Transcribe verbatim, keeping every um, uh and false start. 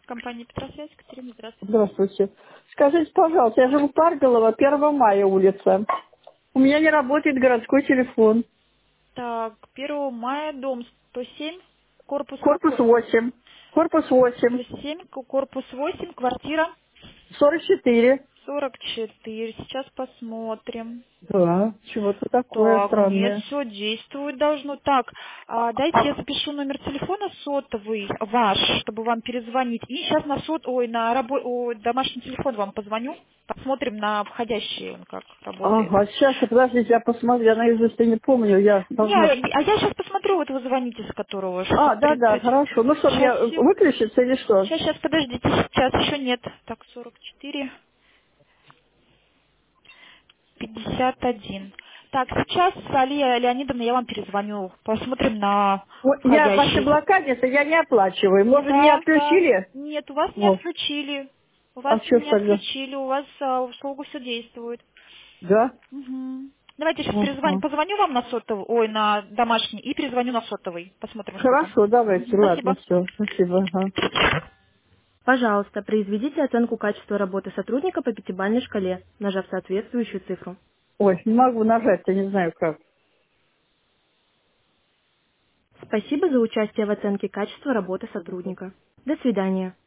Компания «Петросвязь», Катерина, здравствуйте. Здравствуйте. Скажите, пожалуйста, я живу в Парголово, первого мая улица. У меня не работает городской телефон. Так, первого мая, дом сто семь, корпус Корпус какой? восемь. Корпус восемь. сто семь, ко- корпус восемь, квартира сорок четыре. сорок четыре. Сейчас посмотрим. Да, чего-то такое Так, нет, странное. все действует должно. Так, а, дайте я запишу номер телефона сотовый ваш, чтобы вам перезвонить. И сейчас на сот, ой, на рабо... ой, домашний телефон вам позвоню. Посмотрим на входящий, он как работает. Ага, сейчас, подождите, я посмотрю, я наизусть не помню, я Не, должна... а я сейчас посмотрю, вот вы звоните, с которого, А, шестьсот да-да, тридцать. хорошо. Ну что, мне Сейчас, выключиться или что? сейчас, сейчас, подождите, сейчас еще нет. Так, сорок четыре, пятьдесят один. Так, сейчас, Алия Леонидовна, я вам перезвоню. Посмотрим на Вот я ваши входящий. блокадницы я не оплачиваю. Может, меня Да, да. отключили? Нет, у вас не Вот. отключили. У вас А что ж не тогда? отключили, у вас а, услуга все действует. Да? Мгм. Давайте сейчас перезвоню, Ага. позвоню вам на сотовый, ой, на домашний, и перезвоню на сотовый. Посмотрим, что там. Хорошо, давайте, Мгм. ладно, Спасибо. все, спасибо. Ага. Пожалуйста, произведите оценку качества работы сотрудника по пятибалльной шкале, нажав соответствующую цифру. Ой, не могу нажать, я не знаю как. Спасибо за участие в оценке качества работы сотрудника. До свидания.